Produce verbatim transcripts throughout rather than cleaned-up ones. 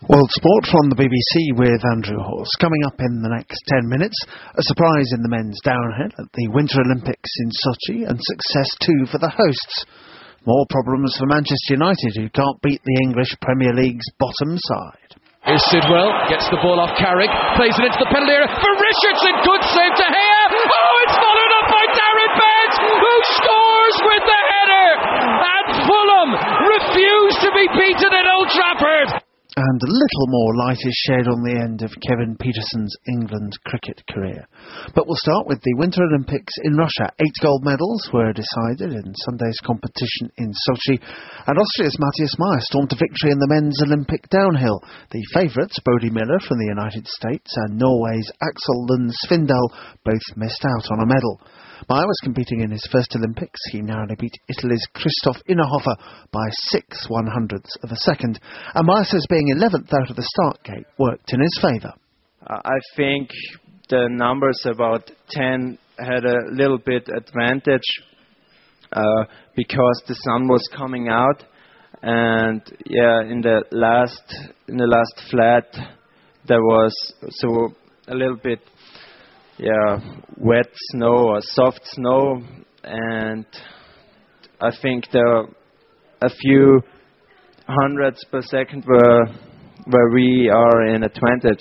World Sport from the B B C with Andrew Horse. Coming up in the next ten minutes, a surprise in the men's downhill at the Winter Olympics in Sochi and success too for the hosts. More problems for Manchester United, who can't beat the English Premier League's bottom side. Here's Sidwell, gets the ball off Carrick, plays it into the penalty area for Richardson, good save to Gea. Oh, it's followed up by Darren Bent, who scores with the header, and Fulham refuse to be beaten at Old Trafford. And a little more light is shed on the end of Kevin Peterson's England cricket career. But we'll start with the Winter Olympics in Russia. Eight gold medals were decided in Sunday's competition in Sochi, and Austria's Matthias Mayr stormed to victory in the men's Olympic downhill. The favourites, Bodie Miller from the United States and Norway's Axel Lund Svindal, both missed out on a medal. Mayr was competing in his first Olympics. He narrowly beat Italy's Christoph Innerhofer by six one-hundredths of a second. And Mayr says being eleventh out of the start gate worked in his favour. I think the numbers about ten had a little bit advantage uh, because the sun was coming out, and yeah, in the last in the last flat there was so a little bit. Yeah, wet snow or soft snow, and I think there are a few hundredths per second where where we are in advantage.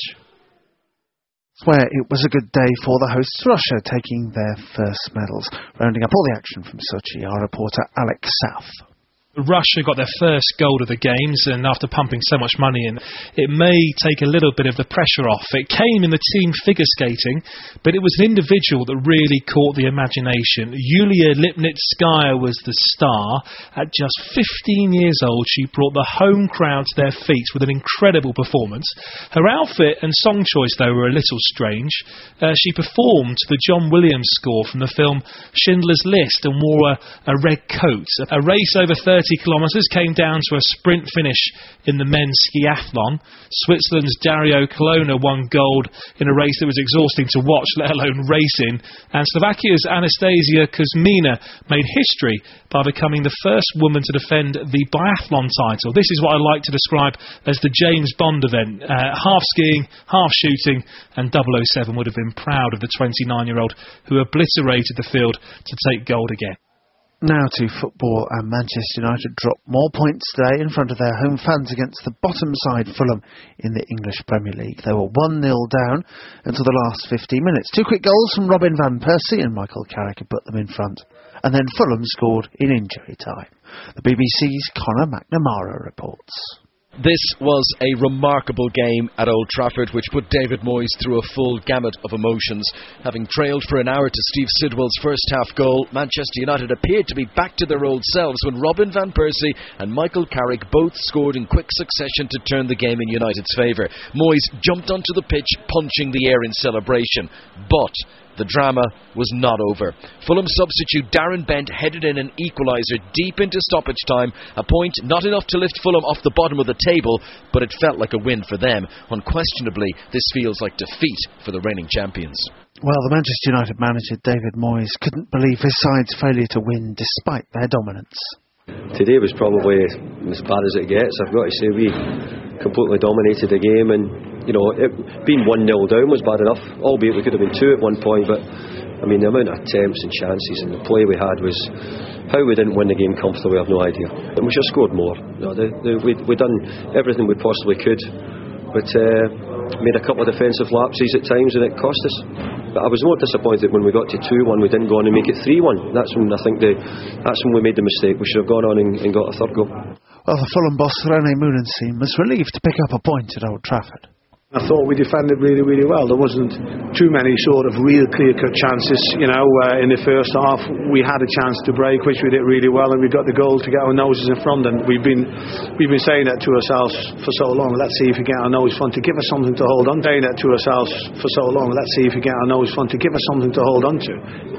Where it was a good day for the hosts, Russia taking their first medals. Rounding up all the action from Sochi, our reporter Alex South. Russia got their first gold of the Games, and after pumping so much money in, it may take a little bit of the pressure off. It came in the team figure skating, but it was an individual that really caught the imagination. Yulia Lipnitskaya was the star. At just fifteen years old, she brought the home crowd to their feet with an incredible performance. Her outfit and song choice, though, were a little strange. Uh, she performed to the John Williams score from the film Schindler's List and wore a, a red coat. A race over thirty kilometres came down to a sprint finish in the men's skiathlon. Switzerland's Dario Colonna won gold in a race that was exhausting to watch, let alone race in. And Slovakia's Anastasia Kuzmina made history by becoming the first woman to defend the biathlon title. This is what I like to describe as the James Bond event. Uh, half skiing, half shooting, and double oh seven would have been proud of the twenty-nine-year-old who obliterated the field to take gold again. Now to football, and Manchester United dropped more points today in front of their home fans against the bottom side Fulham in the English Premier League. They were one nil down until the last fifteen minutes. Two quick goals from Robin van Persie and Michael Carrick had put them in front. And then Fulham scored in injury time. The B B C's Conor McNamara reports. This was a remarkable game at Old Trafford, which put David Moyes through a full gamut of emotions. Having trailed for an hour to Steve Sidwell's first half goal, Manchester United appeared to be back to their old selves when Robin van Persie and Michael Carrick both scored in quick succession to turn the game in United's favour. Moyes jumped onto the pitch, punching the air in celebration. But the drama was not over. Fulham substitute Darren Bent headed in an equaliser deep into stoppage time, a point not enough to lift Fulham off the bottom of the table, but it felt like a win for them. Unquestionably, this feels like defeat for the reigning champions. Well, the Manchester United manager David Moyes couldn't believe his side's failure to win despite their dominance. Today was probably as bad as it gets. I've got to say, we completely dominated the game, and you know, it, being one nil down was bad enough, albeit we could have been two at one point, but I mean, the amount of attempts and chances and the play we had was, how we didn't win the game comfortably, I have no idea. And we should have scored more. You know, the, the, we, we'd done everything we possibly could, but uh, made a couple of defensive lapses at times, and it cost us. But I was more disappointed when we got to two one, we didn't go on and make it three one. That's when I think the, that's when we made the mistake. We should have gone on and, and got a third goal. Well, the Fulham boss Rene Moulenstein was relieved to pick up a point at Old Trafford. I thought we defended really, really well. There wasn't too many sort of real clear-cut chances. You know, uh, in the first half, we had a chance to break, which we did really well, and we got the goal to get our noses in front. And we've been, we've been saying that to ourselves for so long. Let's see if we get our nose front to give us something to hold on to. Saying that to ourselves for so long. Let's see if we get our nose front to give us something to hold on to.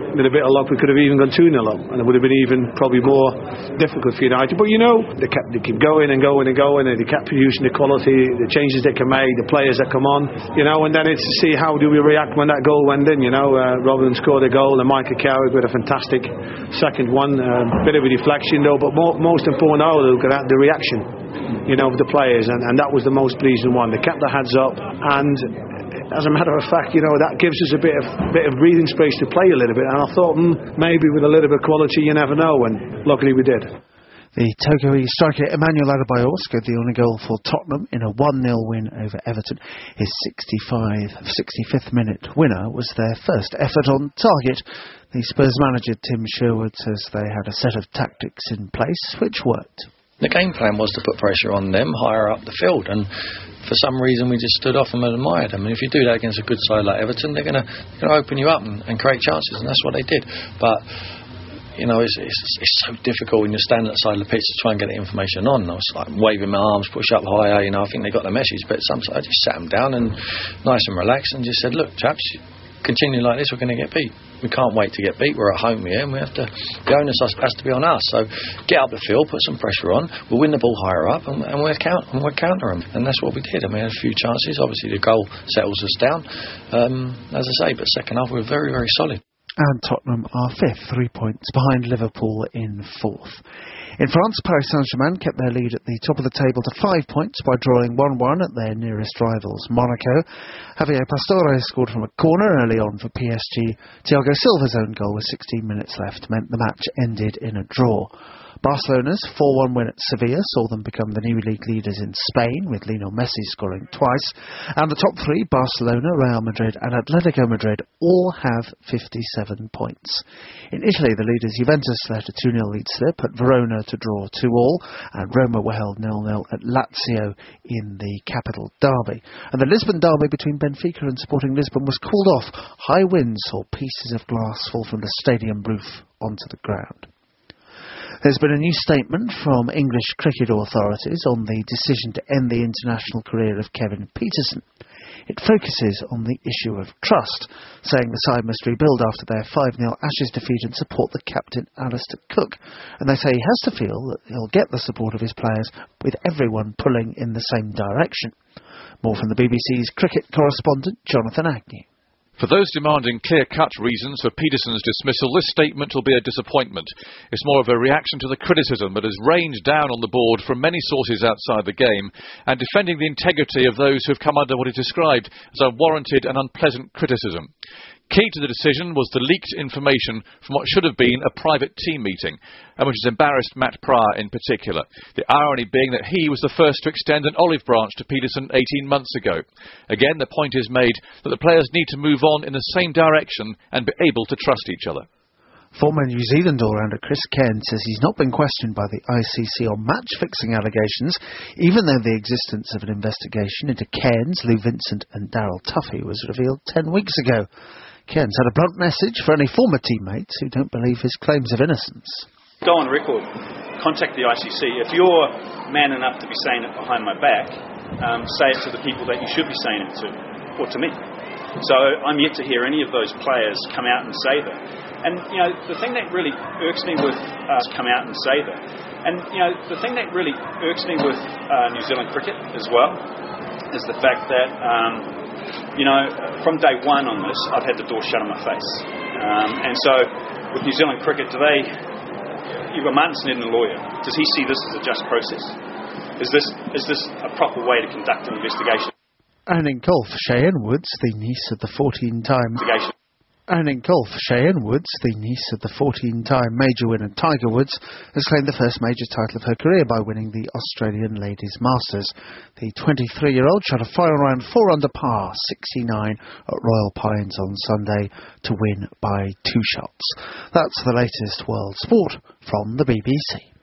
with a bit of luck, we could have even gone two nil up, and it would have been even probably more difficult for United. But you know, they kept they keep going and going and going, and they kept producing the quality, the changes they can make, the players that come on, you know. And then it's to see how do we react when that goal went in. You know, uh, Robin scored a goal, and Michael Carrick with a fantastic second one. A um, bit of a deflection though, but more, most important, I would look at that, the reaction, you know, of the players, and, and that was the most pleasing one. They kept their heads up, and as a matter of fact, you know, that gives us a bit of bit of breathing space to play a little bit. And I thought, mm, maybe with a little bit of quality, you never know. And luckily, we did. The Togo striker Emmanuel Adebayor scored the only goal for Tottenham in a one nil win over Everton. His sixty-fifth minute winner was their first effort on target. The Spurs manager Tim Sherwood says they had a set of tactics in place which worked. The game plan was to put pressure on them higher up the field, and for some reason we just stood off them and admired them. And if you do that against a good side like Everton, they're going to open you up and, and create chances, and that's what they did. But you know, it's, it's it's so difficult when you're standing at the side of the pitch to try and get the information on. I was like waving my arms, push up higher. You know, I think they got the message, but sometimes I just sat them down and nice and relaxed and just said, look, chaps, continue like this, we're going to get beat. We can't wait to get beat. We're at home here, and we have to. The onus has to be on us. So get up the field, put some pressure on. We'll win the ball higher up, and, and we'll count and we'll counter them. And that's what we did. I mean, we had a few chances. Obviously, the goal settles us down. Um, as I say, but second half we were very, very solid. And Tottenham are fifth, three points behind Liverpool in fourth. In France, Paris Saint-Germain kept their lead at the top of the table to five points by drawing one one at their nearest rivals, Monaco. Javier Pastore scored from a corner early on for P S G. Thiago Silva's own goal with sixteen minutes left meant the match ended in a draw. Barcelona's four one win at Sevilla saw them become the new league leaders in Spain, with Lionel Messi scoring twice. And the top three, Barcelona, Real Madrid and Atletico Madrid, all have fifty-seven points. In Italy, the leaders Juventus let a two nil lead slip at Verona to draw two all, and Roma were held nil nil at Lazio in the capital derby. And the Lisbon derby between Benfica and Sporting Lisbon was called off. High winds saw pieces of glass fall from the stadium roof onto the ground. There's been a new statement from English cricket authorities on the decision to end the international career of Kevin Pietersen. It focuses on the issue of trust, saying the side must rebuild after their five nil Ashes defeat and support the captain Alistair Cook. And they say he has to feel that he'll get the support of his players with everyone pulling in the same direction. More from the B B C's cricket correspondent Jonathan Agnew. For those demanding clear-cut reasons for Pietersen's dismissal, this statement will be a disappointment. It's more of a reaction to the criticism that has rained down on the board from many sources outside the game, and defending the integrity of those who have come under what he described as unwarranted and unpleasant criticism. Key to the decision was the leaked information from what should have been a private team meeting, and which has embarrassed Matt Pryor in particular. The irony being that he was the first to extend an olive branch to Pietersen eighteen months ago. Again, the point is made that the players need to move on in the same direction and be able to trust each other. Former New Zealand all-rounder Chris Cairns says he's not been questioned by the I C C on match-fixing allegations, even though the existence of an investigation into Cairns, Lou Vincent and Darryl Tuffy was revealed ten weeks ago. Cairns had a blunt message for any former teammates who don't believe his claims of innocence. Go on record, contact the I C C. If you're man enough to be saying it behind my back, um, say it to the people that you should be saying it to, or to me. So I'm yet to hear any of those players come out and say that. And, you know, the thing that really irks me with us uh, come out and say that, and, you know, the thing that really irks me with uh, New Zealand cricket as well is the fact that, um, you know, from day one on this, I've had the door shut on my face. Um, and so, with New Zealand cricket, do they... You've got Martin Sneddon, a lawyer. Does he see this as a just process? Is this is this a proper way to conduct an investigation? And in golf, Cheyenne Woods, the niece of the fourteen-time... And in golf, Cheyenne Woods, the niece of the fourteen-time major winner Tiger Woods, has claimed the first major title of her career by winning the Australian Ladies Masters. The twenty-three-year-old shot a final round four under par, sixty-nine at Royal Pines on Sunday to win by two shots. That's the latest world sport from the B B C.